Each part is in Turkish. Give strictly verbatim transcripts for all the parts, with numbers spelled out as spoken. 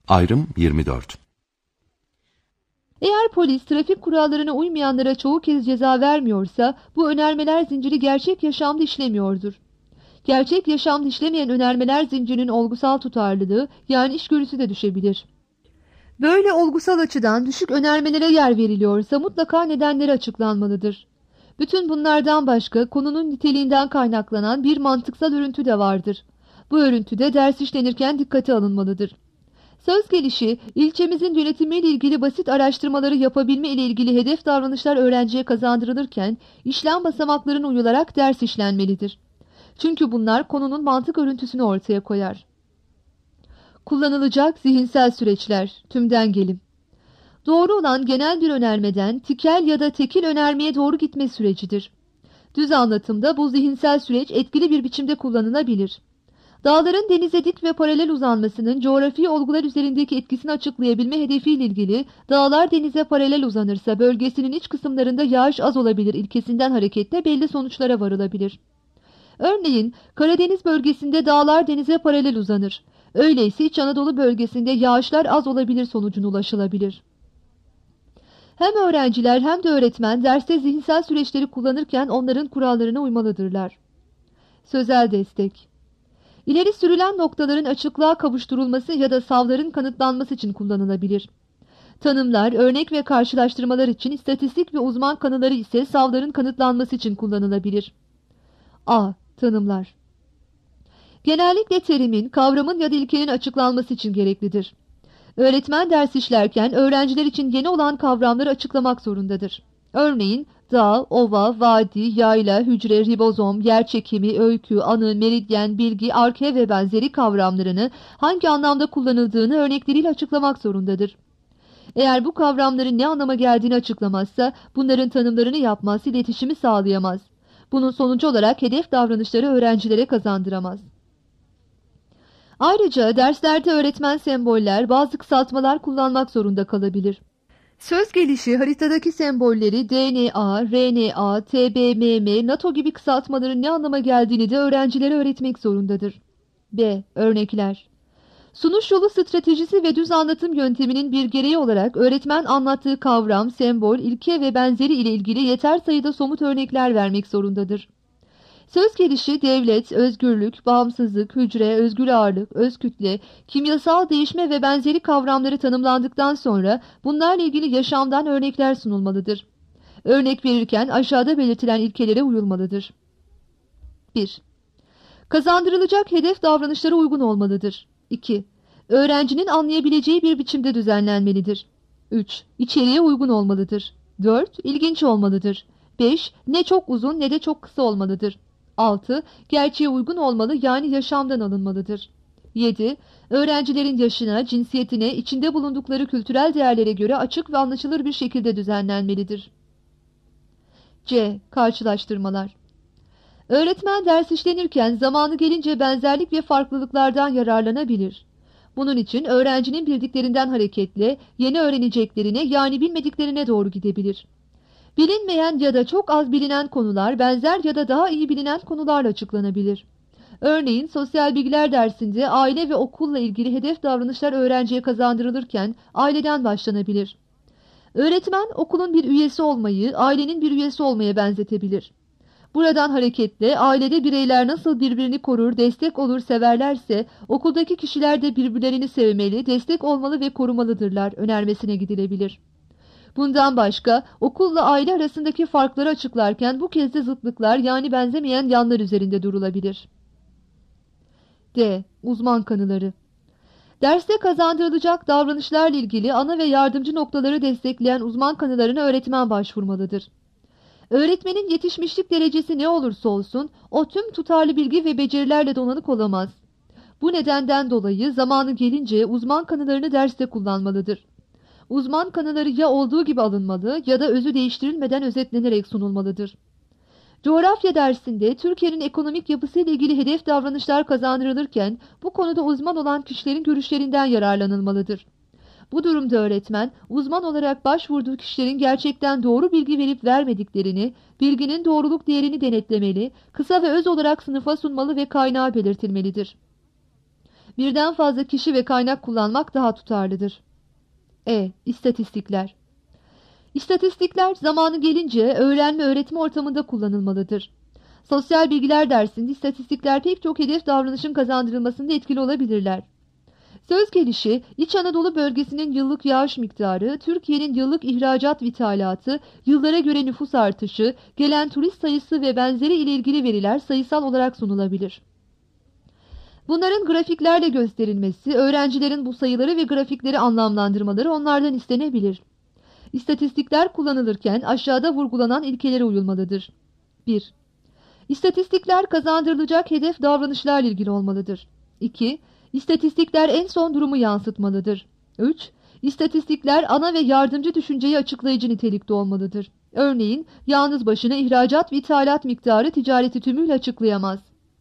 Ayrım yirmi dört. Eğer polis trafik kurallarına uymayanlara çoğu kez ceza vermiyorsa, bu önermeler zinciri gerçek yaşamda işlemiyordur. Gerçek yaşamda işlemeyen önermeler zincirinin olgusal tutarlılığı, yani işgörüsü de düşebilir. Böyle olgusal açıdan düşük önermelere yer veriliyorsa mutlaka nedenleri açıklanmalıdır. Bütün bunlardan başka konunun niteliğinden kaynaklanan bir mantıksal örüntü de vardır. Bu örüntü de ders işlenirken dikkate alınmalıdır. Söz gelişi, ilçemizin yönetimiyle ilgili basit araştırmaları yapabilme ile ilgili hedef davranışlar öğrenciye kazandırılırken, işlem basamaklarına uyularak ders işlenmelidir. Çünkü bunlar konunun mantık örüntüsünü ortaya koyar. Kullanılacak zihinsel süreçler, tümden gelim. Doğru olan genel bir önermeden tikel ya da tekil önermeye doğru gitme sürecidir. Düz anlatımda bu zihinsel süreç etkili bir biçimde kullanılabilir. Dağların denize dik ve paralel uzanmasının coğrafi olgular üzerindeki etkisini açıklayabilme hedefiyle ilgili dağlar denize paralel uzanırsa bölgesinin iç kısımlarında yağış az olabilir ilkesinden hareketle belli sonuçlara varılabilir. Örneğin Karadeniz bölgesinde dağlar denize paralel uzanır. Öyleyse İç Anadolu bölgesinde yağışlar az olabilir sonucuna ulaşılabilir. Hem öğrenciler hem de öğretmen derste zihinsel süreçleri kullanırken onların kurallarına uymalıdırlar. Sözel destek. İleri sürülen noktaların açıklığa kavuşturulması ya da savların kanıtlanması için kullanılabilir. Tanımlar, örnek ve karşılaştırmalar için, istatistik ve uzman kanıları ise savların kanıtlanması için kullanılabilir. A. Tanımlar. Genellikle terimin, kavramın ya da ilkenin açıklanması için gereklidir. Öğretmen ders işlerken öğrenciler için yeni olan kavramları açıklamak zorundadır. Örneğin dağ, ova, vadi, yayla, hücre, ribozom, yerçekimi, öykü, anı, meridyen, bilgi, arke ve benzeri kavramlarını hangi anlamda kullanıldığını örnekleriyle açıklamak zorundadır. Eğer bu kavramların ne anlama geldiğini açıklamazsa bunların tanımlarını yapmaz, iletişimi sağlayamaz. Bunun sonucu olarak hedef davranışları öğrencilere kazandıramaz. Ayrıca derslerde öğretmen semboller, bazı kısaltmalar kullanmak zorunda kalabilir. Söz gelişi haritadaki sembolleri D N A, R N A, T B M M, NATO gibi kısaltmaların ne anlama geldiğini de öğrencilere öğretmek zorundadır. B. Örnekler. Sunuş yolu stratejisi ve düz anlatım yönteminin bir gereği olarak öğretmen anlattığı kavram, sembol, ilke ve benzeri ile ilgili yeter sayıda somut örnekler vermek zorundadır. Söz gelişi devlet, özgürlük, bağımsızlık, hücre, özgür ağırlık, özkütle, kimyasal değişme ve benzeri kavramları tanımlandıktan sonra bunlarla ilgili yaşamdan örnekler sunulmalıdır. Örnek verirken aşağıda belirtilen ilkelere uyulmalıdır. bir. Kazandırılacak hedef davranışlara uygun olmalıdır. iki. Öğrencinin anlayabileceği bir biçimde düzenlenmelidir. üç. İçeriğe uygun olmalıdır. dört. İlginç olmalıdır. beş. Ne çok uzun ne de çok kısa olmalıdır. altı. Gerçeğe uygun olmalı, yani yaşamdan alınmalıdır. yedi. Öğrencilerin yaşına, cinsiyetine, içinde bulundukları kültürel değerlere göre açık ve anlaşılır bir şekilde düzenlenmelidir. C. Karşılaştırmalar. Öğretmen ders işlenirken zamanı gelince benzerlik ve farklılıklardan yararlanabilir. Bunun için öğrencinin bildiklerinden hareketle yeni öğreneceklerine, yani bilmediklerine doğru gidebilir. Bilinmeyen ya da çok az bilinen konular benzer ya da daha iyi bilinen konularla açıklanabilir. Örneğin sosyal bilgiler dersinde aile ve okulla ilgili hedef davranışlar öğrenciye kazandırılırken aileden başlanabilir. Öğretmen okulun bir üyesi olmayı ailenin bir üyesi olmaya benzetebilir. Buradan hareketle ailede bireyler nasıl birbirini korur, destek olur, severlerse okuldaki kişiler de birbirlerini sevmeli, destek olmalı ve korumalıdırlar önermesine gidilebilir. Bundan başka okulla aile arasındaki farkları açıklarken bu kez de zıtlıklar, yani benzemeyen yanlar üzerinde durulabilir. D. Uzman kanıları. Derste kazandırılacak davranışlarla ilgili ana ve yardımcı noktaları destekleyen uzman kanılarına öğretmen başvurmalıdır. Öğretmenin yetişmişlik derecesi ne olursa olsun o tüm tutarlı bilgi ve becerilerle donanık olamaz. Bu nedenden dolayı zamanı gelince uzman kanılarını derste kullanmalıdır. Uzman kanıları ya olduğu gibi alınmalı ya da özü değiştirilmeden özetlenerek sunulmalıdır. Coğrafya dersinde Türkiye'nin ekonomik yapısıyla ilgili hedef davranışlar kazandırılırken bu konuda uzman olan kişilerin görüşlerinden yararlanılmalıdır. Bu durumda öğretmen uzman olarak başvurduğu kişilerin gerçekten doğru bilgi verip vermediklerini, bilginin doğruluk değerini denetlemeli, kısa ve öz olarak sınıfa sunmalı ve kaynağı belirtilmelidir. birden fazla kişi ve kaynak kullanmak daha tutarlıdır. E. İstatistikler. İstatistikler zamanı gelince öğrenme öğretme ortamında kullanılmalıdır. Sosyal bilgiler dersinde istatistikler pek çok hedef davranışın kazandırılmasında etkili olabilirler. Söz gelişi, İç Anadolu bölgesinin yıllık yağış miktarı, Türkiye'nin yıllık ihracat ve ithalatı, yıllara göre nüfus artışı, gelen turist sayısı ve benzeri ile ilgili veriler sayısal olarak sunulabilir. Bunların grafiklerle gösterilmesi, öğrencilerin bu sayıları ve grafikleri anlamlandırmaları onlardan istenebilir. İstatistikler kullanılırken aşağıda vurgulanan ilkelere uyulmalıdır. bir. İstatistikler kazandırılacak hedef davranışlarla ilgili olmalıdır. iki. İstatistikler en son durumu yansıtmalıdır. üç. İstatistikler ana ve yardımcı düşünceyi açıklayıcı nitelikte olmalıdır. Örneğin, yalnız başına ihracat ve ithalat miktarı ticareti tümüyle açıklayamaz.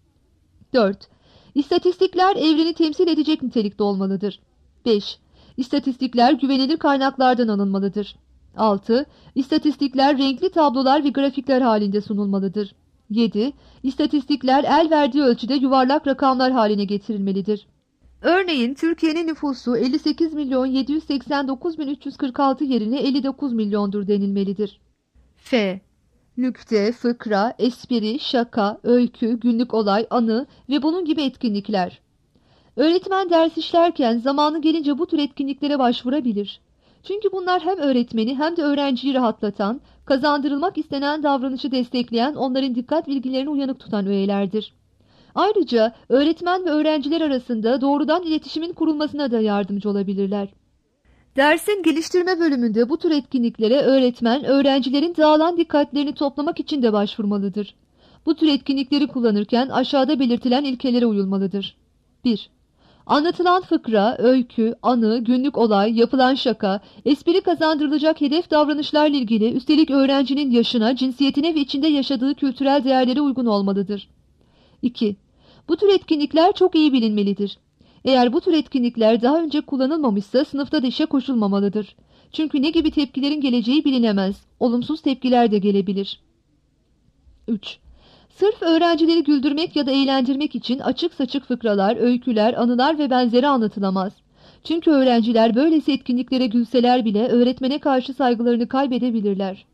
dört. İstatistikler evreni temsil edecek nitelikte olmalıdır. beş. İstatistikler güvenilir kaynaklardan alınmalıdır. altı. İstatistikler renkli tablolar ve grafikler halinde sunulmalıdır. yedi. İstatistikler el verdiği ölçüde yuvarlak rakamlar haline getirilmelidir. Örneğin Türkiye'nin nüfusu elli sekiz milyon yedi yüz seksen dokuz bin üç yüz kırk altı yerine elli dokuz milyondur denilmelidir. F. Nükte, fıkra, espri, şaka, öykü, günlük olay, anı ve bunun gibi etkinlikler. Öğretmen ders işlerken zamanı gelince bu tür etkinliklere başvurabilir. Çünkü bunlar hem öğretmeni hem de öğrenciyi rahatlatan, kazandırılmak istenen davranışı destekleyen, onların dikkat bilgilerini uyanık tutan öğelerdir. Ayrıca öğretmen ve öğrenciler arasında doğrudan iletişimin kurulmasına da yardımcı olabilirler. Dersin geliştirme bölümünde bu tür etkinliklere öğretmen, öğrencilerin dağılan dikkatlerini toplamak için de başvurmalıdır. Bu tür etkinlikleri kullanırken aşağıda belirtilen ilkelere uyulmalıdır. bir. Anlatılan fıkra, öykü, anı, günlük olay, yapılan şaka, espri kazandırılacak hedef davranışlarla ilgili üstelik öğrencinin yaşına, cinsiyetine ve içinde yaşadığı kültürel değerlere uygun olmalıdır. iki. Bu tür etkinlikler çok iyi bilinmelidir. Eğer bu tür etkinlikler daha önce kullanılmamışsa sınıfta da işe koşulmamalıdır. Çünkü ne gibi tepkilerin geleceği bilinemez. Olumsuz tepkiler de gelebilir. üç. Sırf öğrencileri güldürmek ya da eğlendirmek için açık saçık fıkralar, öyküler, anılar ve benzeri anlatılamaz. Çünkü öğrenciler böylesi etkinliklere gülseler bile öğretmene karşı saygılarını kaybedebilirler.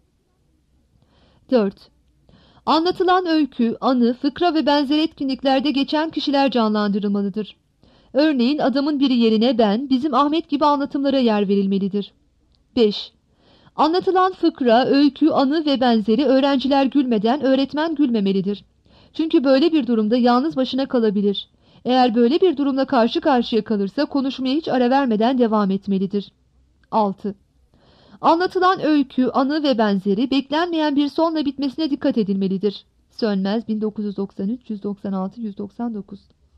dört. Anlatılan öykü, anı, fıkra ve benzeri etkinliklerde geçen kişiler canlandırılmalıdır. Örneğin adamın biri yerine ben, bizim Ahmet gibi anlatımlara yer verilmelidir. beş. Anlatılan fıkra, öykü, anı ve benzeri öğrenciler gülmeden öğretmen gülmemelidir. Çünkü böyle bir durumda yalnız başına kalabilir. Eğer böyle bir durumla karşı karşıya kalırsa konuşmaya hiç ara vermeden devam etmelidir. altı. Anlatılan öykü, anı ve benzeri beklenmeyen bir sonla bitmesine dikkat edilmelidir. Sönmez bin dokuz yüz doksan üç yüz doksan altı yüz doksan dokuz.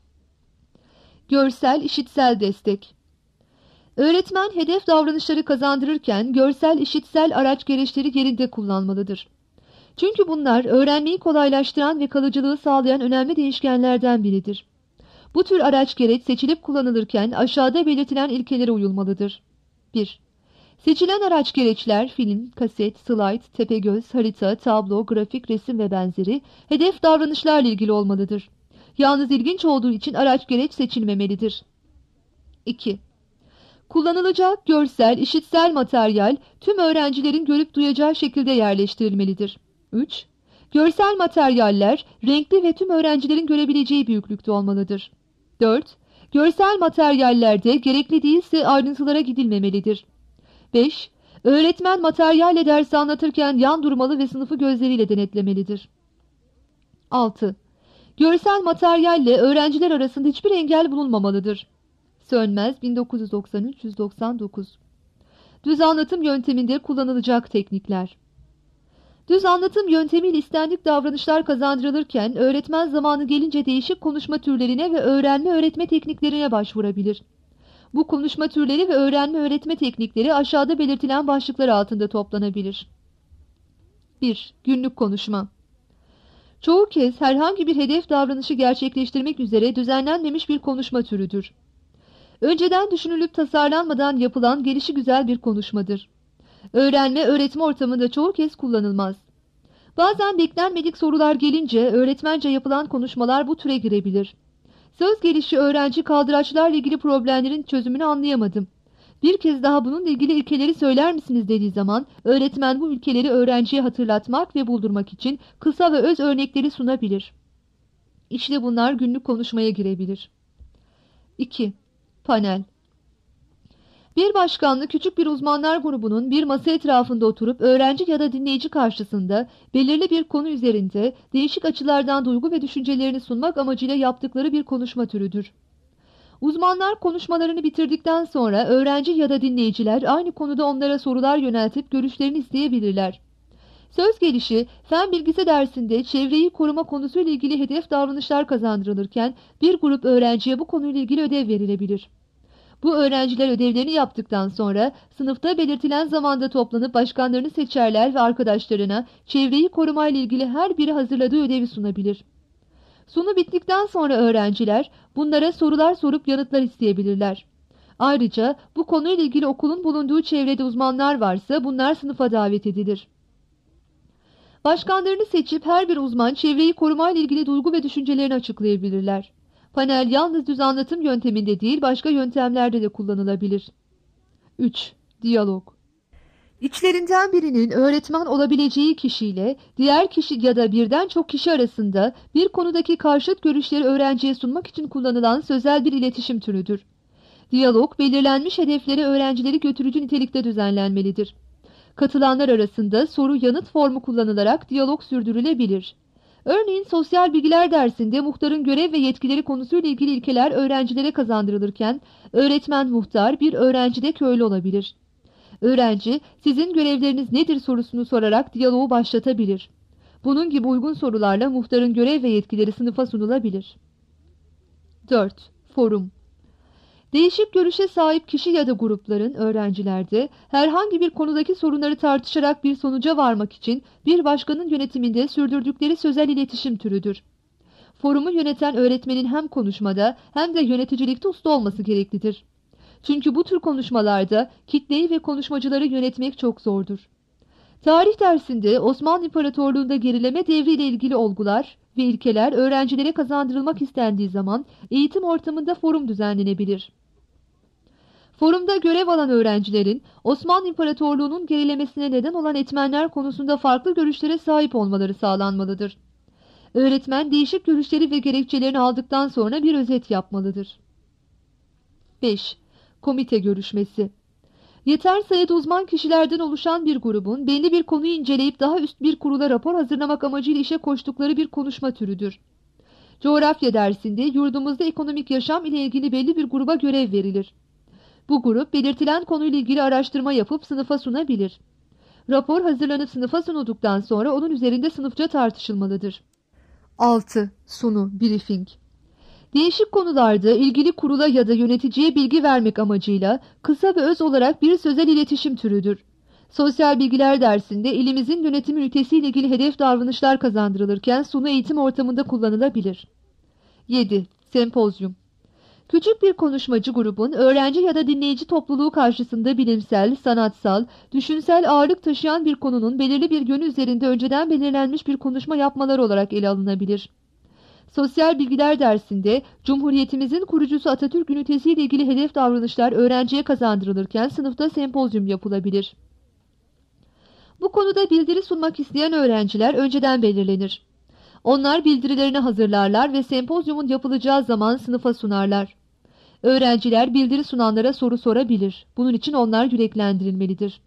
Görsel, işitsel destek. Öğretmen hedef davranışları kazandırırken görsel, işitsel araç gereçleri yerinde kullanmalıdır. Çünkü bunlar öğrenmeyi kolaylaştıran ve kalıcılığı sağlayan önemli değişkenlerden biridir. Bu tür araç gereç seçilip kullanılırken aşağıda belirtilen ilkelere uyulmalıdır. bir. Seçilen araç gereçler film, kaset, slide, tepegöz, harita, tablo, grafik, resim ve benzeri hedef davranışlarla ilgili olmalıdır. Yalnız ilginç olduğu için araç gereç seçilmemelidir. iki. Kullanılacak görsel, işitsel materyal tüm öğrencilerin görüp duyacağı şekilde yerleştirilmelidir. üç. Görsel materyaller renkli ve tüm öğrencilerin görebileceği büyüklükte olmalıdır. dört. Görsel materyallerde gerekli değilse ayrıntılara gidilmemelidir. beş. Öğretmen materyalle ders anlatırken yan durmalı ve sınıfı gözleriyle denetlemelidir. altı. Görsel materyalle öğrenciler arasında hiçbir engel bulunmamalıdır. Sönmez bin dokuz yüz doksan üç yüz doksan dokuz. Düz anlatım yönteminde kullanılacak teknikler. Düz anlatım yöntemiyle istendik davranışlar kazandırılırken öğretmen zamanı gelince değişik konuşma türlerine ve öğrenme öğretme tekniklerine başvurabilir. Bu konuşma türleri ve öğrenme öğretme teknikleri aşağıda belirtilen başlıklar altında toplanabilir. bir. Günlük konuşma. Çoğu kez herhangi bir hedef davranışı gerçekleştirmek üzere düzenlenmemiş bir konuşma türüdür. Önceden düşünülüp tasarlanmadan yapılan gelişigüzel bir konuşmadır. Öğrenme, öğretme ortamında çoğu kez kullanılmaz. Bazen beklenmedik sorular gelince öğretmence yapılan konuşmalar bu türe girebilir. Söz gelişi öğrenci kaldıraçlarla ilgili problemlerin çözümünü anlayamadım. Bir kez daha bununla ilgili ilkeleri söyler misiniz dediği zaman öğretmen bu ilkeleri öğrenciye hatırlatmak ve buldurmak için kısa ve öz örnekleri sunabilir. İşte bunlar günlük konuşmaya girebilir. iki. Panel. Bir başkanlı küçük bir uzmanlar grubunun bir masa etrafında oturup öğrenci ya da dinleyici karşısında belirli bir konu üzerinde değişik açılardan duygu ve düşüncelerini sunmak amacıyla yaptıkları bir konuşma türüdür. Uzmanlar konuşmalarını bitirdikten sonra öğrenci ya da dinleyiciler aynı konuda onlara sorular yöneltip görüşlerini isteyebilirler. Söz gelişi, fen bilgisi dersinde çevreyi koruma konusuyla ilgili hedef davranışlar kazandırılırken bir grup öğrenciye bu konuyla ilgili ödev verilebilir. Bu öğrenciler ödevlerini yaptıktan sonra sınıfta belirtilen zamanda toplanıp başkanlarını seçerler ve arkadaşlarına çevreyi korumayla ilgili her biri hazırladığı ödevi sunabilir. Sunu bittikten sonra öğrenciler bunlara sorular sorup yanıtlar isteyebilirler. Ayrıca bu konuyla ilgili okulun bulunduğu çevrede uzmanlar varsa bunlar sınıfa davet edilir. Başkanlarını seçip her bir uzman çevreyi korumayla ilgili duygu ve düşüncelerini açıklayabilirler. Panel yalnız düz anlatım yönteminde değil başka yöntemlerde de kullanılabilir. üç. Diyalog. İçlerinden birinin öğretmen olabileceği kişiyle diğer kişi ya da birden çok kişi arasında bir konudaki karşıt görüşleri öğrenciye sunmak için kullanılan sözel bir iletişim türüdür. Diyalog, belirlenmiş hedeflere öğrencileri götürücü nitelikte düzenlenmelidir. Katılanlar arasında soru-yanıt formu kullanılarak diyalog sürdürülebilir. Örneğin sosyal bilgiler dersinde muhtarın görev ve yetkileri konusuyla ilgili ilkeler öğrencilere kazandırılırken öğretmen muhtar bir öğrenci de köylü olabilir. Öğrenci sizin görevleriniz nedir sorusunu sorarak diyaloğu başlatabilir. Bunun gibi uygun sorularla muhtarın görev ve yetkileri sınıfa sunulabilir. dört. Forum. Değişik görüşe sahip kişi ya da grupların öğrencilerde herhangi bir konudaki sorunları tartışarak bir sonuca varmak için bir başkanın yönetiminde sürdürdükleri sözel iletişim türüdür. Forumu yöneten öğretmenin hem konuşmada hem de yöneticilikte usta olması gereklidir. Çünkü bu tür konuşmalarda kitleyi ve konuşmacıları yönetmek çok zordur. Tarih dersinde Osmanlı İmparatorluğu'nda gerileme devriyle ilgili olgular ve ilkeler öğrencilere kazandırılmak istendiği zaman eğitim ortamında forum düzenlenebilir. Forumda görev alan öğrencilerin Osmanlı İmparatorluğu'nun gerilemesine neden olan etmenler konusunda farklı görüşlere sahip olmaları sağlanmalıdır. Öğretmen değişik görüşleri ve gerekçelerini aldıktan sonra bir özet yapmalıdır. beş. Komite görüşmesi. Yeter sayıda uzman kişilerden oluşan bir grubun belli bir konuyu inceleyip daha üst bir kurula rapor hazırlamak amacıyla işe koştukları bir konuşma türüdür. Coğrafya dersinde yurdumuzda ekonomik yaşam ile ilgili belli bir gruba görev verilir. Bu grup belirtilen konuyla ilgili araştırma yapıp sınıfa sunabilir. Rapor hazırlanıp sınıfa sunulduktan sonra onun üzerinde sınıfça tartışılmalıdır. altı. Sunu, briefing. Değişik konularda ilgili kurula ya da yöneticiye bilgi vermek amacıyla kısa ve öz olarak bir sözel iletişim türüdür. Sosyal bilgiler dersinde ilimizin yönetim ünitesiyle ilgili hedef davranışlar kazandırılırken sunu eğitim ortamında kullanılabilir. yedi. Sempozyum. Küçük bir konuşmacı grubun öğrenci ya da dinleyici topluluğu karşısında bilimsel, sanatsal, düşünsel ağırlık taşıyan bir konunun belirli bir yönü üzerinde önceden belirlenmiş bir konuşma yapmaları olarak ele alınabilir. Sosyal bilgiler dersinde Cumhuriyetimizin kurucusu Atatürk ünitesiyle ilgili hedef davranışlar öğrenciye kazandırılırken sınıfta sempozyum yapılabilir. Bu konuda bildiri sunmak isteyen öğrenciler önceden belirlenir. Onlar bildirilerini hazırlarlar ve sempozyumun yapılacağı zaman sınıfa sunarlar. Öğrenciler bildiri sunanlara soru sorabilir. Bunun için onlar yüreklendirilmelidir.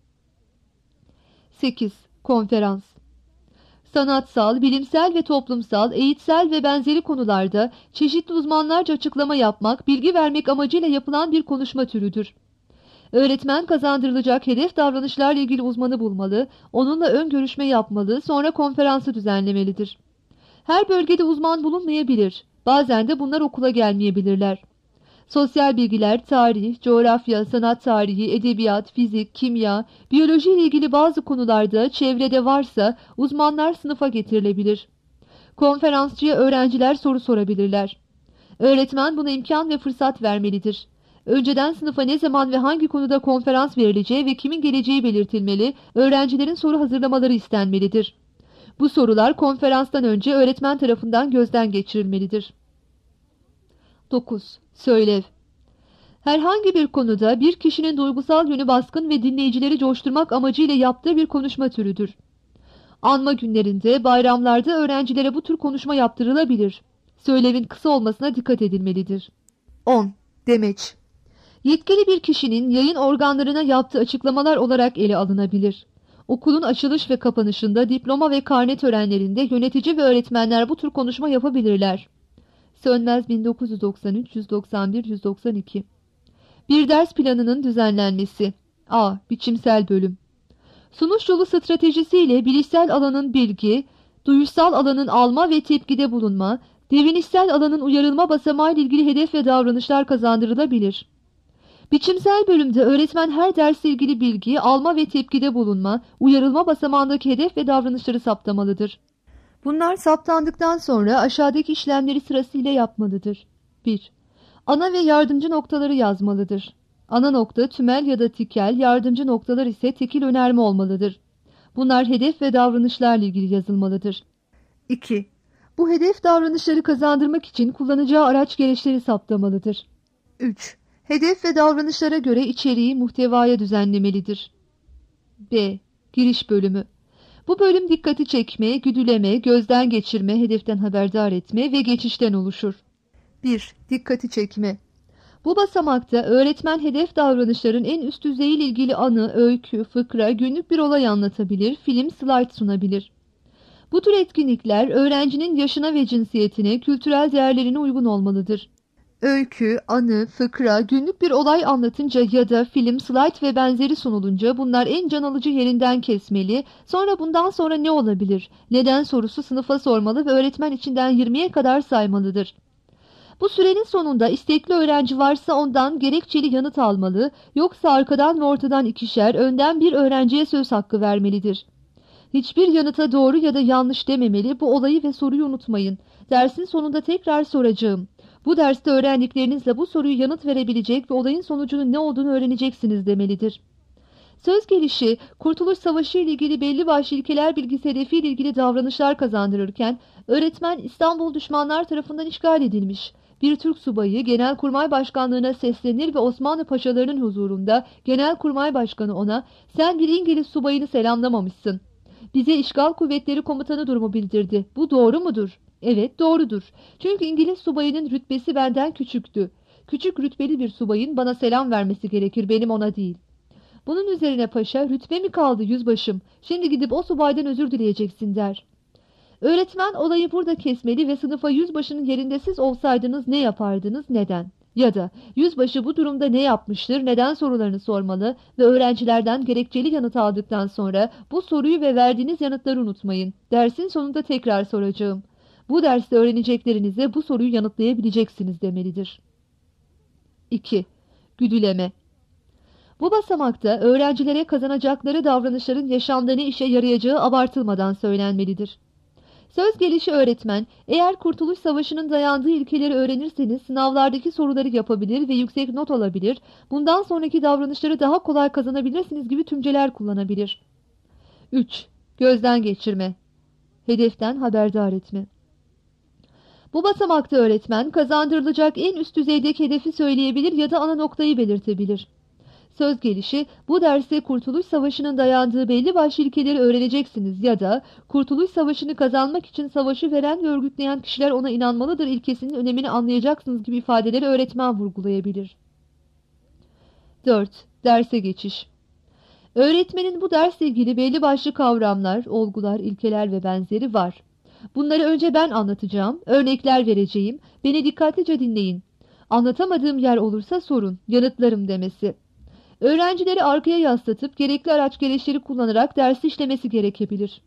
sekiz. Konferans. Sanatsal, bilimsel ve toplumsal, eğitsel ve benzeri konularda çeşitli uzmanlarca açıklama yapmak, bilgi vermek amacıyla yapılan bir konuşma türüdür. Öğretmen kazandırılacak hedef davranışlarla ilgili uzmanı bulmalı, onunla ön görüşme yapmalı, sonra konferansı düzenlemelidir. Her bölgede uzman bulunmayabilir, bazen de bunlar okula gelmeyebilirler. Sosyal bilgiler, tarih, coğrafya, sanat tarihi, edebiyat, fizik, kimya, biyoloji ile ilgili bazı konularda çevrede varsa uzmanlar sınıfa getirilebilir. Konferansçıya öğrenciler soru sorabilirler. Öğretmen buna imkan ve fırsat vermelidir. Önceden sınıfa ne zaman ve hangi konuda konferans verileceği ve kimin geleceği belirtilmeli, öğrencilerin soru hazırlamaları istenmelidir. Bu sorular konferanstan önce öğretmen tarafından gözden geçirilmelidir. dokuz. Söylev. Herhangi bir konuda bir kişinin duygusal yönü baskın ve dinleyicileri coşturmak amacıyla yaptığı bir konuşma türüdür. Anma günlerinde, bayramlarda öğrencilere bu tür konuşma yaptırılabilir. Söylevin kısa olmasına dikkat edilmelidir. on. Demeç. Yetkili bir kişinin yayın organlarına yaptığı açıklamalar olarak ele alınabilir. Okulun açılış ve kapanışında, diploma ve karne törenlerinde yönetici ve öğretmenler bu tür konuşma yapabilirler. Sönmez bin dokuz yüz doksan üç, yüz doksan bir, yüz doksan iki. Bir ders planının düzenlenmesi. A. Biçimsel bölüm. Sunuş yolu stratejisiyle bilişsel alanın bilgi, duyuşsal alanın alma ve tepkide bulunma, devinişsel alanın uyarılma basamağı ile ilgili hedef ve davranışlar kazandırılabilir. Biçimsel bölümde öğretmen her dersle ilgili bilgi, alma ve tepkide bulunma, uyarılma basamağındaki hedef ve davranışları saptamalıdır. Bunlar saptandıktan sonra aşağıdaki işlemleri sırasıyla yapmalıdır. bir. Ana ve yardımcı noktaları yazmalıdır. Ana nokta tümel ya da tikel, yardımcı noktalar ise tekil önerme olmalıdır. Bunlar hedef ve davranışlarla ilgili yazılmalıdır. iki. Bu hedef davranışları kazandırmak için kullanacağı araç gereçleri saptamalıdır. üç. Hedef ve davranışlara göre içeriği muhtevaya düzenlemelidir. B. Giriş bölümü. Bu bölüm dikkati çekme, güdüleme, gözden geçirme, hedeften haberdar etme ve geçişten oluşur. bir. Dikkati çekme. Bu basamakta öğretmen hedef davranışların en üst düzeyiyle ilgili anı, öykü, fıkra, günlük bir olay anlatabilir, film, slayt sunabilir. Bu tür etkinlikler öğrencinin yaşına ve cinsiyetine, kültürel değerlerine uygun olmalıdır. Öykü, anı, fıkra, günlük bir olay anlatınca ya da film, slayt ve benzeri sunulunca bunlar en can alıcı yerinden kesmeli, sonra bundan sonra ne olabilir, neden sorusu sınıfa sormalı ve öğretmen içinden yirmiye kadar saymalıdır. Bu sürenin sonunda istekli öğrenci varsa ondan gerekçeli yanıt almalı, yoksa arkadan ve ortadan ikişer, önden bir öğrenciye söz hakkı vermelidir. Hiçbir yanıta doğru ya da yanlış dememeli, bu olayı ve soruyu unutmayın. Dersin sonunda tekrar soracağım. Bu derste öğrendiklerinizle bu soruyu yanıt verebilecek ve olayın sonucunun ne olduğunu öğreneceksiniz demelidir. Söz gelişi, Kurtuluş Savaşı ile ilgili belli başlı ilkeler bilgisi hedefiyle ilgili davranışlar kazandırırken, öğretmen İstanbul düşmanlar tarafından işgal edilmiş. Bir Türk subayı Genelkurmay Başkanlığı'na seslenir ve Osmanlı paşalarının huzurunda Genelkurmay Başkanı ona, "Sen bir İngiliz subayını selamlamamışsın. Bize işgal kuvvetleri komutanı durumu bildirdi. Bu doğru mudur?" "Evet, doğrudur. Çünkü İngiliz subayının rütbesi benden küçüktü. Küçük rütbeli bir subayın bana selam vermesi gerekir, benim ona değil." Bunun üzerine paşa, "Rütbe mi kaldı yüzbaşım? Şimdi gidip o subaydan özür dileyeceksin," der. Öğretmen olayı burada kesmeli ve sınıfa yüzbaşının yerinde siz olsaydınız ne yapardınız, neden? Ya da yüzbaşı bu durumda ne yapmıştır, neden sorularını sormalı ve öğrencilerden gerekçeli yanıt aldıktan sonra bu soruyu ve verdiğiniz yanıtları unutmayın. Dersin sonunda tekrar soracağım. Bu derste öğreneceklerinize bu soruyu yanıtlayabileceksiniz demelidir. iki. Güdüleme. Bu basamakta öğrencilere kazanacakları davranışların yaşamda ne işe yarayacağı abartılmadan söylenmelidir. Söz gelişi öğretmen, eğer Kurtuluş Savaşı'nın dayandığı ilkeleri öğrenirseniz sınavlardaki soruları yapabilir ve yüksek not alabilir, bundan sonraki davranışları daha kolay kazanabilirsiniz gibi tümceler kullanabilir. üç. Gözden geçirme. Hedeften haberdar etme. Bu basamakta öğretmen kazandırılacak en üst düzeydeki hedefi söyleyebilir ya da ana noktayı belirtebilir. Söz gelişi, bu derste Kurtuluş Savaşı'nın dayandığı belli başlı ilkeleri öğreneceksiniz ya da Kurtuluş Savaşı'nı kazanmak için savaşı veren ve örgütleyen kişiler ona inanmalıdır ilkesinin önemini anlayacaksınız gibi ifadeleri öğretmen vurgulayabilir. dört. Derse geçiş. Öğretmenin bu dersle ilgili belli başlı kavramlar, olgular, ilkeler ve benzeri var. Bunları önce ben anlatacağım, örnekler vereceğim, beni dikkatlice dinleyin. Anlatamadığım yer olursa sorun, yanıtlarım demesi. Öğrencileri arkaya yaslatıp gerekli araç gereçleri kullanarak dersi işlemesi gerekebilir.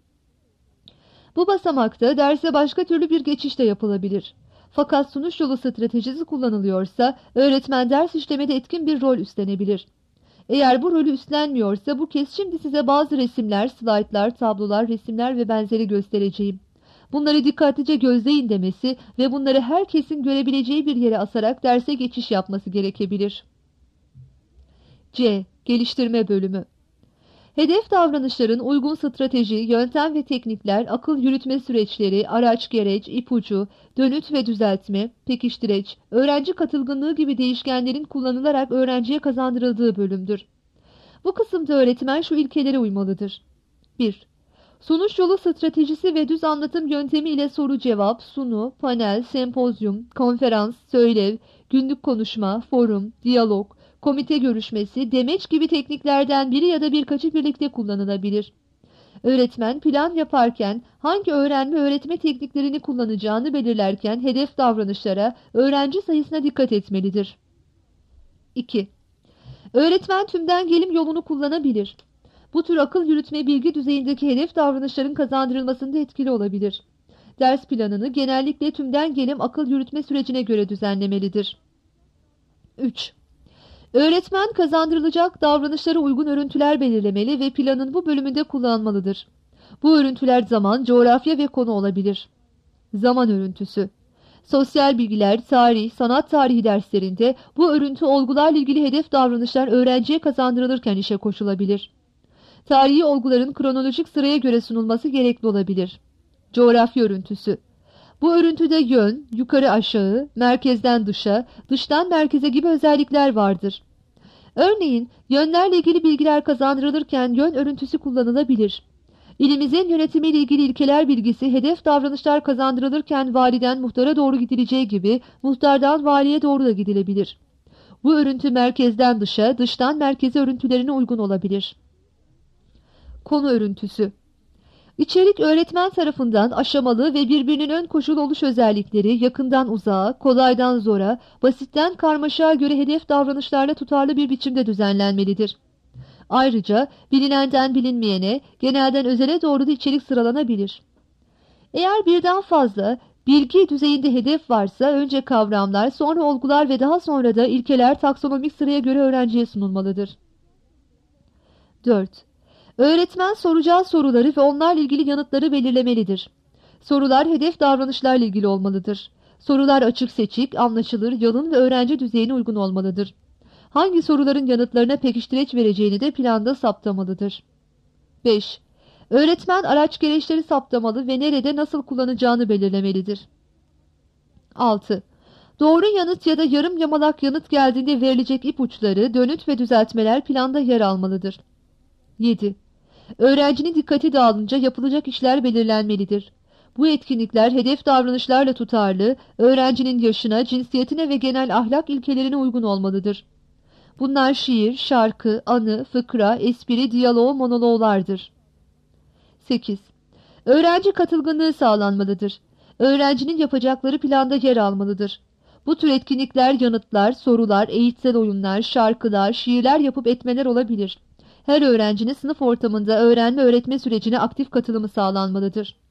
Bu basamakta derse başka türlü bir geçiş de yapılabilir. Fakat sunuş yolu stratejisi kullanılıyorsa öğretmen ders işlemede etkin bir rol üstlenebilir. Eğer bu rolü üstlenmiyorsa bu kez şimdi size bazı resimler, slaytlar, tablolar, resimler ve benzeri göstereceğim. Bunları dikkatlice gözleyin demesi ve bunları herkesin görebileceği bir yere asarak derse geçiş yapması gerekebilir. C. Geliştirme bölümü. Hedef davranışların uygun strateji, yöntem ve teknikler, akıl yürütme süreçleri, araç gereç, ipucu, dönüt ve düzeltme, pekiştireç, öğrenci katılımcılığı gibi değişkenlerin kullanılarak öğrenciye kazandırıldığı bölümdür. Bu kısımda öğretmen şu ilkelere uymalıdır. bir. Sonuç yolu stratejisi ve düz anlatım yöntemi ile soru cevap, sunu, panel, sempozyum, konferans, söylev, günlük konuşma, forum, diyalog, komite görüşmesi, demeç gibi tekniklerden biri ya da birkaçı birlikte kullanılabilir. Öğretmen plan yaparken hangi öğrenme öğretme tekniklerini kullanacağını belirlerken hedef davranışlara, öğrenci sayısına dikkat etmelidir. iki. Öğretmen tümden gelim yolunu kullanabilir. Bu tür akıl yürütme bilgi düzeyindeki hedef davranışların kazandırılmasında etkili olabilir. Ders planını genellikle tümden gelim akıl yürütme sürecine göre düzenlemelidir. üç. Öğretmen kazandırılacak davranışlara uygun örüntüler belirlemeli ve planın bu bölümünde kullanmalıdır. Bu örüntüler zaman, coğrafya ve konu olabilir. Zaman örüntüsü. Sosyal bilgiler, tarih, sanat tarihi derslerinde bu örüntü olgularla ilgili hedef davranışlar öğrenciye kazandırılırken işe koşulabilir. Tarihi olguların kronolojik sıraya göre sunulması gerekli olabilir. Coğrafya örüntüsü. Bu örüntüde yön, yukarı aşağı, merkezden dışa, dıştan merkeze gibi özellikler vardır. Örneğin yönlerle ilgili bilgiler kazandırılırken yön örüntüsü kullanılabilir. İlimizin yönetimiyle ilgili ilkeler bilgisi hedef davranışlar kazandırılırken validen muhtara doğru gidileceği gibi muhtardan valiye doğru da gidilebilir. Bu örüntü merkezden dışa, dıştan merkeze örüntülerine uygun olabilir. Konu örüntüsü. İçerik öğretmen tarafından aşamalı ve birbirinin ön koşul oluş özellikleri yakından uzağa, kolaydan zora, basitten karmaşaya göre hedef davranışlarla tutarlı bir biçimde düzenlenmelidir. Ayrıca bilinenden bilinmeyene, genelden özele doğru da içerik sıralanabilir. Eğer birden fazla bilgi düzeyinde hedef varsa önce kavramlar, sonra olgular ve daha sonra da ilkeler taksonomik sıraya göre öğrenciye sunulmalıdır. dört. Öğretmen soracağı soruları ve onlarla ilgili yanıtları belirlemelidir. Sorular hedef davranışlarla ilgili olmalıdır. Sorular açık seçik, anlaşılır, yalın ve öğrenci düzeyine uygun olmalıdır. Hangi soruların yanıtlarına pekiştireç vereceğini de planda saptamalıdır. beş. Öğretmen araç gereçleri saptamalı ve nerede nasıl kullanacağını belirlemelidir. altı. Doğru yanıt ya da yarım yamalak yanıt geldiğinde verilecek ipuçları, dönüt ve düzeltmeler planda yer almalıdır. yedi. Öğrencinin dikkati dağılınca yapılacak işler belirlenmelidir. Bu etkinlikler hedef davranışlarla tutarlı, öğrencinin yaşına, cinsiyetine ve genel ahlak ilkelerine uygun olmalıdır. Bunlar şiir, şarkı, anı, fıkra, espri, diyalog, monologlardır. sekiz. Öğrenci katılımcılığı sağlanmalıdır. Öğrencinin yapacakları planda yer almalıdır. Bu tür etkinlikler yanıtlar, sorular, eğitsel oyunlar, şarkılar, şiirler yapıp etmeler olabilir. Her öğrencinin sınıf ortamında öğrenme öğretme sürecine aktif katılımı sağlanmalıdır.